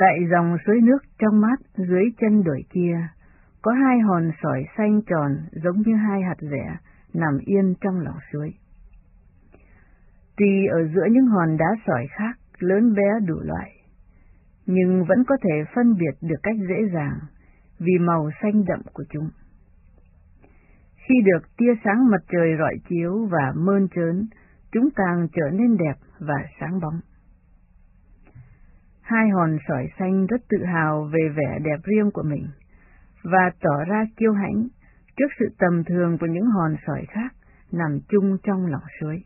Tại dòng suối nước trong mát dưới chân đồi kia, có hai hòn sỏi xanh tròn giống như hai hạt dẻ nằm yên trong lòng suối. Tuy ở giữa những hòn đá sỏi khác lớn bé đủ loại, nhưng vẫn có thể phân biệt được cách dễ dàng vì màu xanh đậm của chúng. Khi được tia sáng mặt trời rọi chiếu và mơn trớn, chúng càng trở nên đẹp và sáng bóng. Hai hòn sỏi xanh rất tự hào về vẻ đẹp riêng của mình và tỏ ra kiêu hãnh trước sự tầm thường của những hòn sỏi khác nằm chung trong lòng suối.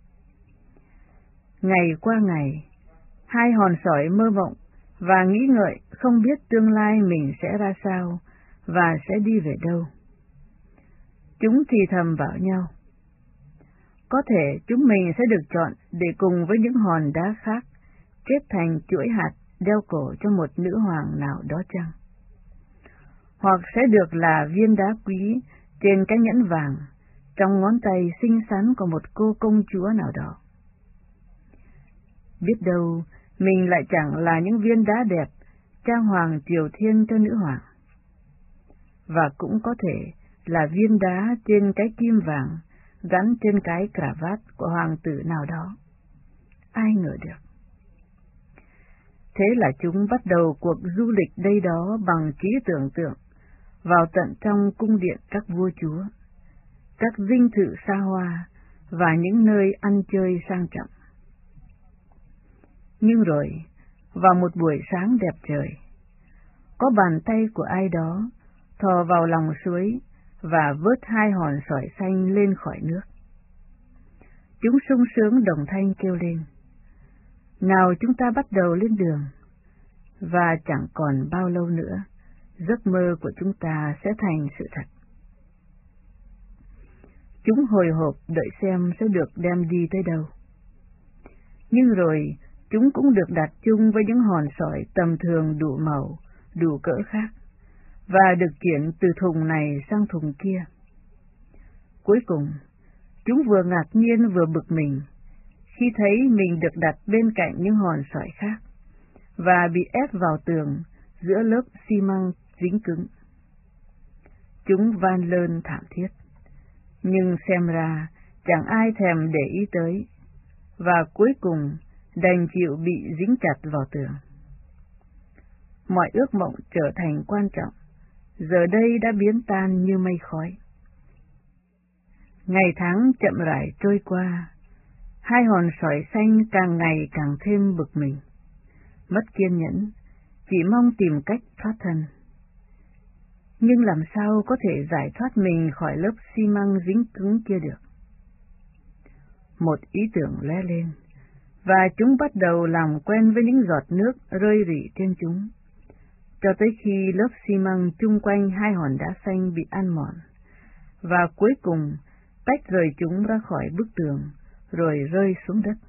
Ngày qua ngày, hai hòn sỏi mơ mộng và nghĩ ngợi không biết tương lai mình sẽ ra sao và sẽ đi về đâu. Chúng thì thầm bảo nhau, có thể chúng mình sẽ được chọn để cùng với những hòn đá khác kết thành chuỗi hạt đeo cổ cho một nữ hoàng nào đó chăng? Hoặc sẽ được là viên đá quý trên cái nhẫn vàng trong ngón tay xinh xắn của một cô công chúa nào đó. Biết đâu mình lại chẳng là những viên đá đẹp trang hoàng triều thiên cho nữ hoàng, và cũng có thể là viên đá trên cái kim vàng gắn trên cái cà vạt của hoàng tử nào đó. Ai ngờ được. Thế là chúng bắt đầu cuộc du lịch đây đó bằng trí tưởng tượng, vào tận trong cung điện các vua chúa, các dinh thự xa hoa và những nơi ăn chơi sang trọng. Nhưng rồi, vào một buổi sáng đẹp trời, có bàn tay của ai đó thò vào lòng suối và vớt hai hòn sỏi xanh lên khỏi nước. Chúng sung sướng đồng thanh kêu lên, nào chúng ta bắt đầu lên đường, và chẳng còn bao lâu nữa, giấc mơ của chúng ta sẽ thành sự thật. Chúng hồi hộp đợi xem sẽ được đem đi tới đâu. Nhưng rồi, chúng cũng được đặt chung với những hòn sỏi tầm thường đủ màu, đủ cỡ khác, và được chuyển từ thùng này sang thùng kia. Cuối cùng, chúng vừa ngạc nhiên vừa bực mình khi thấy mình được đặt bên cạnh những hòn sỏi khác và bị ép vào tường giữa lớp xi măng dính cứng. Chúng van lơn thảm thiết, nhưng xem ra chẳng ai thèm để ý tới, và cuối cùng đành chịu bị dính chặt vào tường. Mọi ước mộng trở thành quan trọng, giờ đây đã biến tan như mây khói. Ngày tháng chậm rãi trôi qua, hai hòn sỏi xanh càng ngày càng thêm bực mình, mất kiên nhẫn, chỉ mong tìm cách thoát thân. Nhưng làm sao có thể giải thoát mình khỏi lớp xi măng dính cứng kia được? Một ý tưởng lóe lên, và chúng bắt đầu làm quen với những giọt nước rơi rỉ trên chúng, cho tới khi lớp xi măng chung quanh hai hòn đá xanh bị ăn mòn, và cuối cùng tách rời chúng ra khỏi bức tường, rồi rơi xuống đất.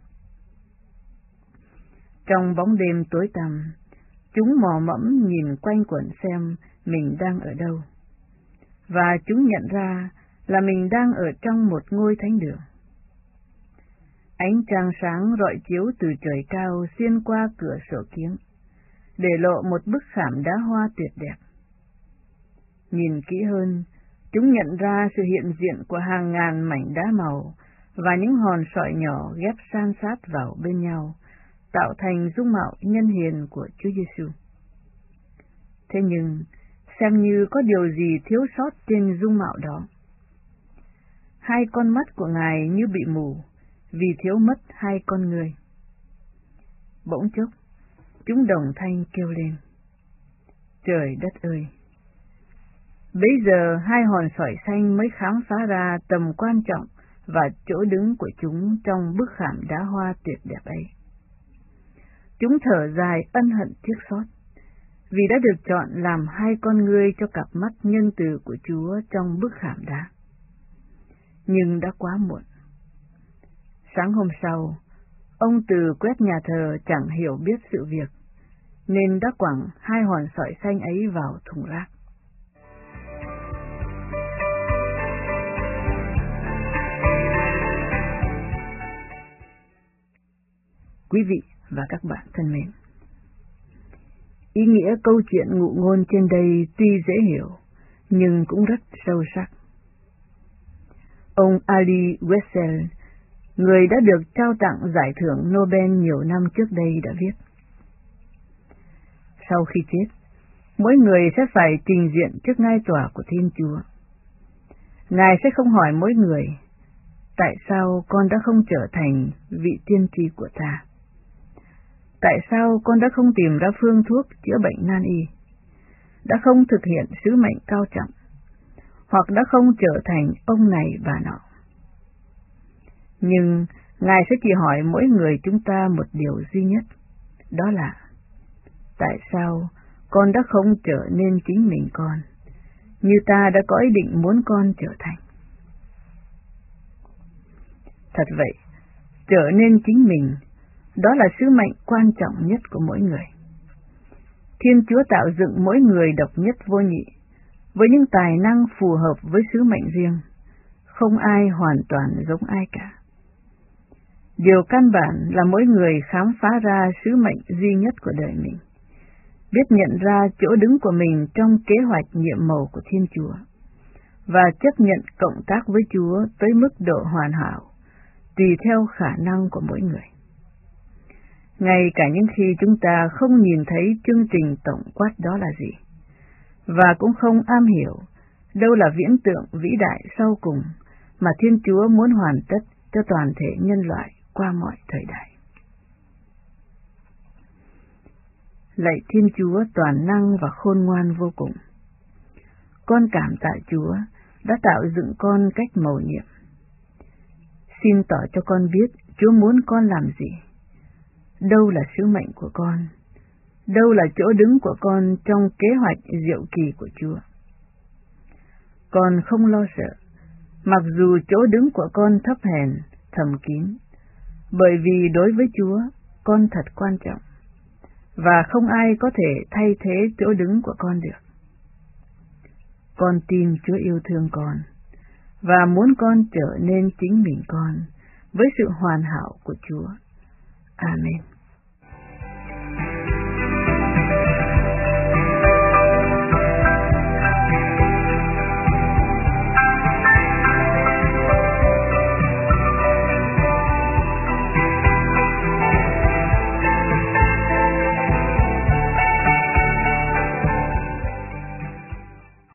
Trong bóng đêm tối tăm, chúng mò mẫm nhìn quanh quẩn xem mình đang ở đâu, và chúng nhận ra là mình đang ở trong một ngôi thánh đường. Ánh trăng sáng rọi chiếu từ trời cao xuyên qua cửa sổ kiếng, để lộ một bức khảm đá hoa tuyệt đẹp. Nhìn kỹ hơn, chúng nhận ra sự hiện diện của hàng ngàn mảnh đá màu và những hòn sỏi nhỏ ghép san sát vào bên nhau, tạo thành dung mạo nhân hiền của Chúa Giêsu. Thế nhưng, xem như có điều gì thiếu sót trên dung mạo đó. Hai con mắt của Ngài như bị mù, vì thiếu mất hai con người. Bỗng chốc, chúng đồng thanh kêu lên, trời đất ơi! Bấy giờ hai hòn sỏi xanh mới khám phá ra tầm quan trọng và chỗ đứng của chúng trong bức khảm đá hoa tuyệt đẹp ấy. Chúng thở dài ân hận tiếc xót, vì đã được chọn làm hai con ngươi cho cặp mắt nhân từ của Chúa trong bức khảm đá. Nhưng đã quá muộn. Sáng hôm sau, ông Từ quét nhà thờ chẳng hiểu biết sự việc, nên đã quẳng hai hòn sỏi xanh ấy vào thùng rác. Quý vị và các bạn thân mến, Ý nghĩa câu chuyện ngụ ngôn trên đây tuy dễ hiểu, nhưng cũng rất sâu sắc. Ông Ali Wiesel, người đã được trao tặng giải thưởng Nobel nhiều năm trước đây đã viết: sau khi chết, mỗi người sẽ phải trình diện trước ngai tòa của Thiên Chúa. Ngài sẽ không hỏi mỗi người, tại sao con đã không trở thành vị tiên tri của ta? Tại sao con đã không tìm ra phương thuốc chữa bệnh nan y? Đã không thực hiện sứ mệnh cao trọng? Hoặc đã không trở thành ông này bà nọ? Nhưng Ngài sẽ chỉ hỏi mỗi người chúng ta một điều duy nhất, đó là: tại sao con đã không trở nên chính mình con, như ta đã có ý định muốn con trở thành? Thật vậy, trở nên chính mình, đó là sứ mệnh quan trọng nhất của mỗi người. Thiên Chúa tạo dựng mỗi người độc nhất vô nhị, với những tài năng phù hợp với sứ mệnh riêng, không ai hoàn toàn giống ai cả. Điều căn bản là mỗi người khám phá ra sứ mệnh duy nhất của đời mình, biết nhận ra chỗ đứng của mình trong kế hoạch nhiệm màu của Thiên Chúa, và chấp nhận cộng tác với Chúa tới mức độ hoàn hảo, tùy theo khả năng của mỗi người. Ngay cả những khi chúng ta không nhìn thấy chương trình tổng quát đó là gì, và cũng không am hiểu đâu là viễn tượng vĩ đại sau cùng mà Thiên Chúa muốn hoàn tất cho toàn thể nhân loại qua mọi thời đại. Lạy Thiên Chúa toàn năng và khôn ngoan vô cùng, con cảm tạ Chúa đã tạo dựng con cách mầu nhiệm. Xin tỏ cho con biết Chúa muốn con làm gì, đâu là sứ mệnh của con, đâu là chỗ đứng của con trong kế hoạch diệu kỳ của Chúa. Con không lo sợ, mặc dù chỗ đứng của con thấp hèn, thầm kín, bởi vì đối với Chúa, con thật quan trọng, và không ai có thể thay thế chỗ đứng của con được. Con tin Chúa yêu thương con, và muốn con trở nên chính mình con, với sự hoàn hảo của Chúa. Amen.